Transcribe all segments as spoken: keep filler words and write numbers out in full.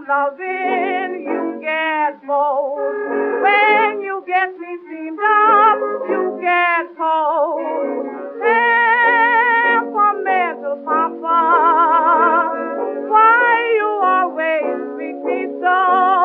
some loving, you get bold. When you get me steamed up, you get cold. Temperamental papa, why you always treat me so?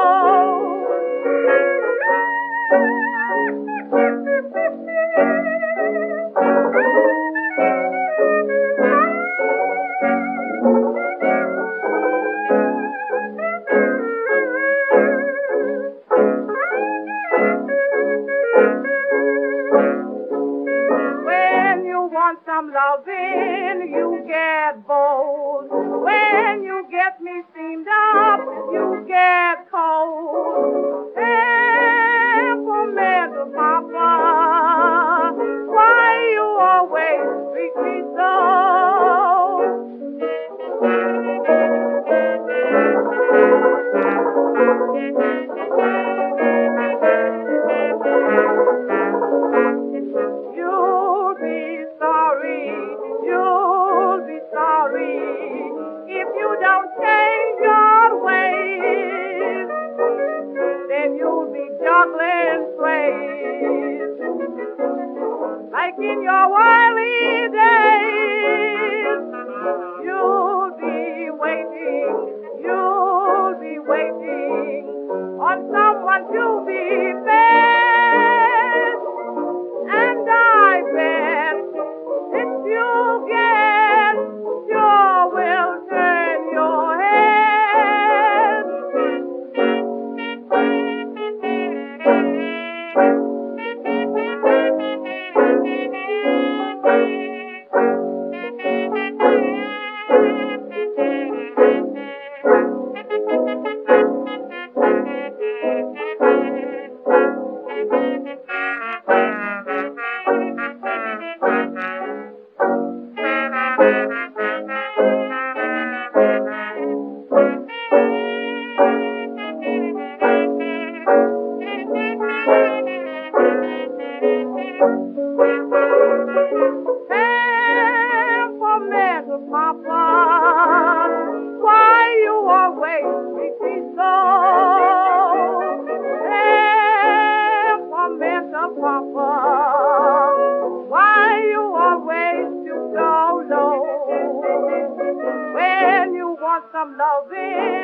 Some loving, you get bold. When you get me steamed up, you get cold. Temperamental papa, why you always treat me so? You'll be sorry, you'll be sorry if you don't change your ways. Then you'll be juggling sways like in your wily days. You'll be waiting, you'll be waiting on someone to be best. And I bet if you get, sure will turn your head. Temperamental papa, why you always treat me so? Temperamental papa, why you always stoop so low? When you want some loving,